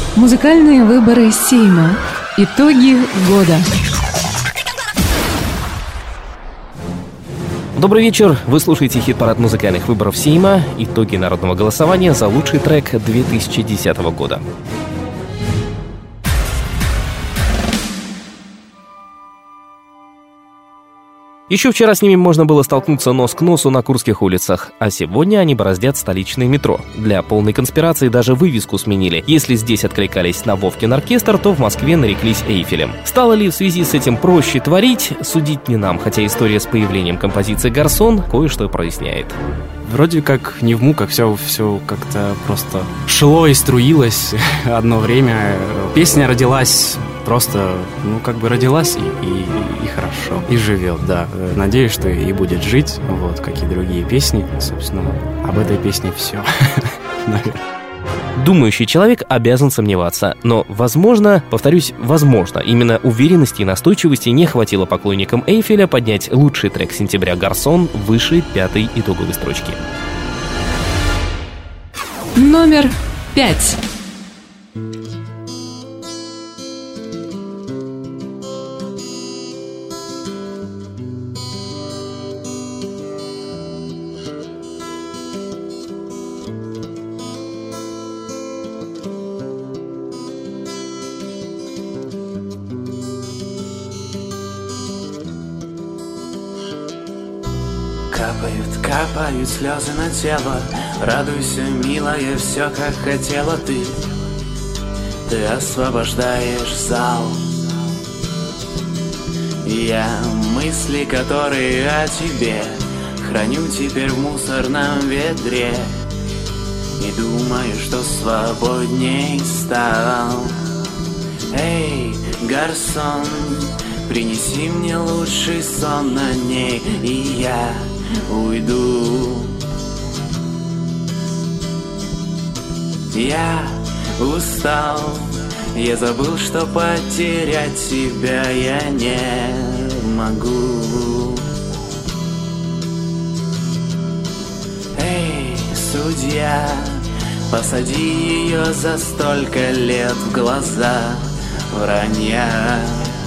Музыкальные выборы Сейма. Итоги года. Добрый вечер. Вы слушаете хит-парад музыкальных выборов Сейма. Итоги народного голосования за лучший трек 2010 года. Еще вчера с ними можно было столкнуться нос к носу на Курских улицах, а сегодня они бороздят столичное метро. Для полной конспирации даже вывеску сменили. Если здесь откликались на Вовкин оркестр, то в Москве нареклись Эйфелем. Стало ли в связи с этим проще творить, судить не нам, хотя история с появлением композиции «Гарсон» кое-что проясняет. Вроде как не в муках, все как-то просто шло и струилось одно время. Песня родилась просто, родилась и хорошо, и живет, да. Надеюсь, что и будет жить, как и другие песни. Собственно, об этой песне все, наверное. Думающий человек обязан сомневаться, но, возможно, именно уверенности и настойчивости не хватило поклонникам Эйфеля поднять лучший трек сентября «Гарсон» выше 5-й итоговой строчки. Номер 5. Капают слезы на тело. Радуйся, милая, все как хотела ты. Ты освобождаешь зал. Я мысли, которые о тебе храню теперь в мусорном ведре. И думаю, что свободней стал. Эй, гарсон, принеси мне лучший сон на ней, и я уйду. Я устал, я забыл, что потерять тебя я не могу. Эй, судья, посади ее за столько лет в глаза вранья.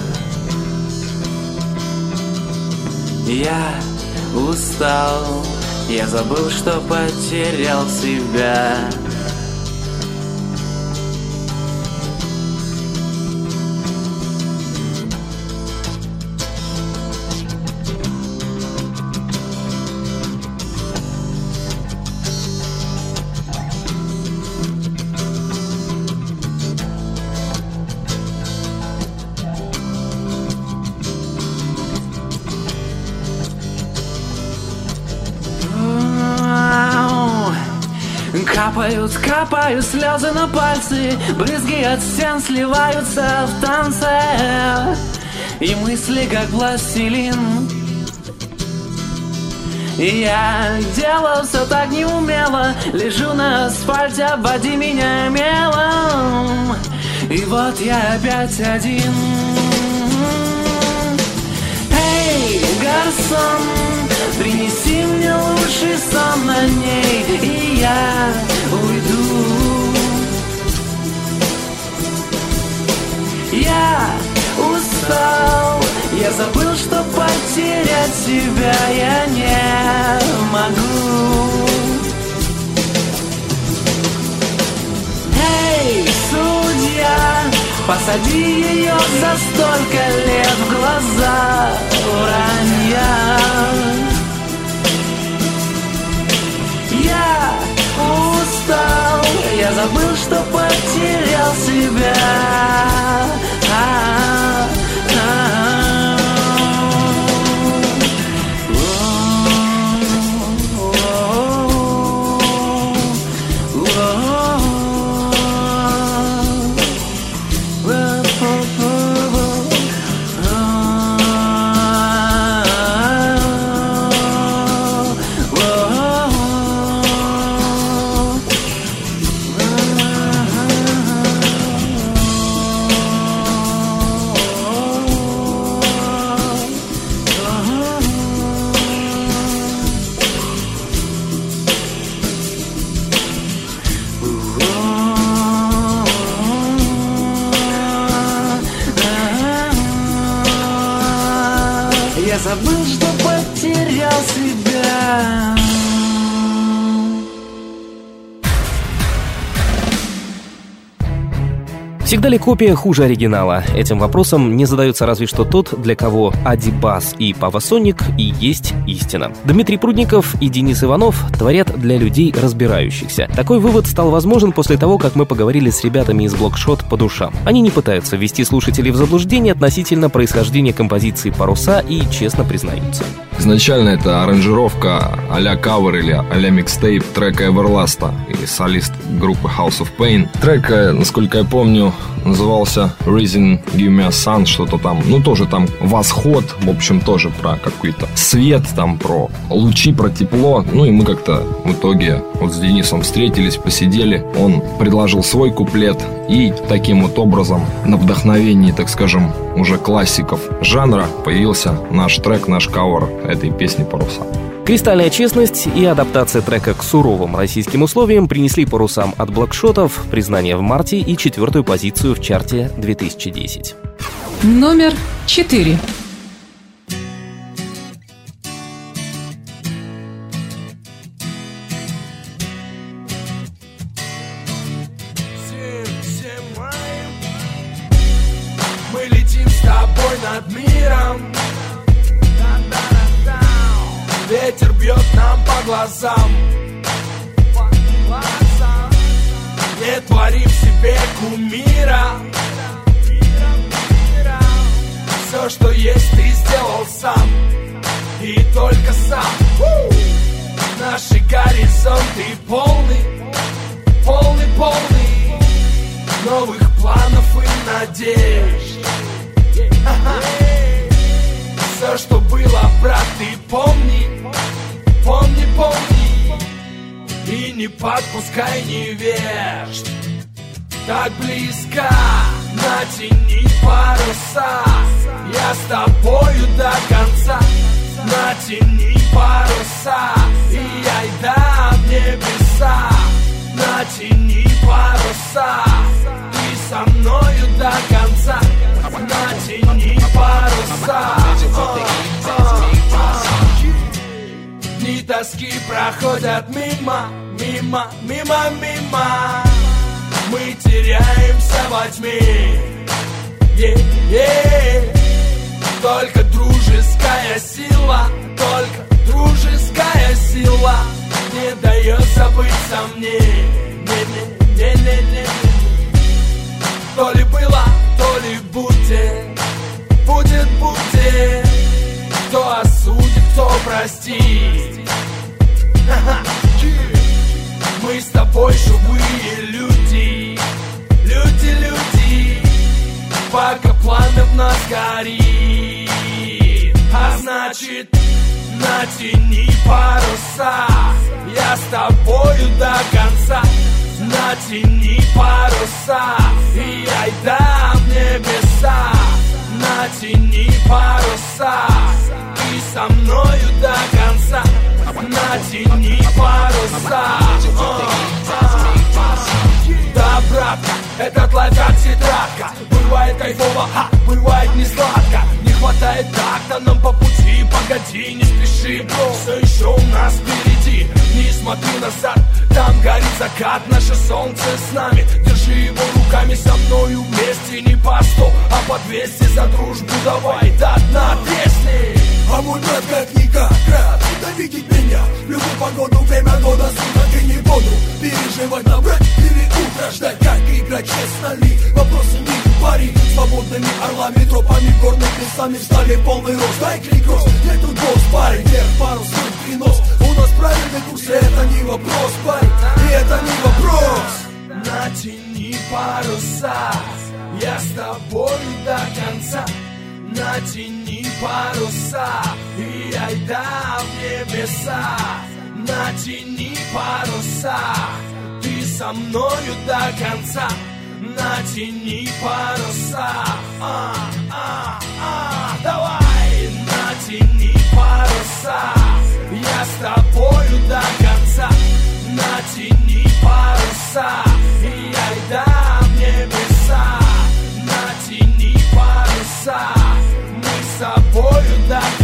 Я устал, я забыл, что потерял себя. Капают слезы на пальцы, брызги от стен сливаются в танце, и мысли как пластилин. И я делал все так неумело, лежу на асфальте, обводи меня мелом, и вот я опять один. Эй, гарсон, принеси мне лучший сон на ней, и я уйду. Я устал, я забыл, что потерять тебя я не могу. Эй, судья, посади ее за столько лет в глаза вранья. Я устал, я забыл, что потерял себя. забыл, что потерял себя. Всегда ли копия хуже оригинала? Этим вопросом не задается разве что тот, для кого Адибас и Павасоник и есть истина. Дмитрий Прудников и Денис Иванов творят для людей разбирающихся. Такой вывод стал возможен после того, как мы поговорили с ребятами из Blockshot по душам. Они не пытаются ввести слушателей в заблуждение относительно происхождения композиции «Паруса» и честно признаются. Изначально это аранжировка а-ля кавер или а-ля микстейп трека Everlast и солист группы House of Pain. Трек, насколько я помню, назывался Reason Give Me a Sun, что-то там, ну тоже там восход, в общем тоже про какой-то свет, там про лучи, про тепло. Ну и мы как-то в итоге вот с Денисом встретились, посидели, он предложил свой куплет, и таким вот образом на вдохновении, так скажем, уже классиков жанра появился наш трек, наш кавер этой песни «Паруса». Кристальная честность и адаптация трека к суровым российским условиям принесли «Парусам» от Блокшотов признание в марте и 4-ю позицию в чарте 2010. Номер 4. Мы летим с тобой над миром. Ветер бьет нам по глазам. Не творим себе кумира. Все, что есть, ты сделал сам. И только сам. Наши горизонты полны, полны, полны новых планов и надежд. Все, что было, брат, ты помни, помни, помни. И не подпускай невежд. Так близко, натяни паруса. Я с тобою до конца. Натяни паруса, и айда в небеса. Натяни паруса, ты со мною до конца. Натяни паруса. Дни тоски проходят мимо, мимо, мимо, мимо. Мы теряемся во тьме. Только дружеская сила, только дружеская сила не дает забыться мне. Не. То ли было, то ли будет. Будет. Кто осудит, кто простит. Мы с тобой живые люди. Люди. Пока пламя в нас горит. А значит, натяни паруса. Я с тобою до конца. Натяни паруса, и айда в небеса. Натяни паруса, ты со мною до конца. Натяни паруса. Да, братка, этот лайф как тетрадка. Бывает кайфово, бывает не сладко. Не хватает такта нам по пути. Погоди, не спеши, бро, все еще у нас впереди. Не смотри назад, там горит закат. Наше солнце с нами, держи его руками со мною вместе. Не по 100, а по 200 за дружбу давай до дна песни. А мой брат как никак рад видеть меня. В любую погоду, время года, суток и не буду переживать, набрать или утро ждать. Как играть, честно ли? Вопросы не пари. Свободными орлами, тропами, горными лесами встали в полный рост. Дай крикросс, нет тут босс, парень. Вверх парус, свой принос. У нас правильный курс, это не вопрос, парень. И это не вопрос. Натяни паруса, я с тобой до конца. Натяни паруса, и айда в небеса. Натяни паруса, ты со мною до конца. Натяни паруса, давай. Натяни паруса, я с тобою до конца. Натяни паруса, и айда в небеса. Натяни паруса, мы с тобою до конца.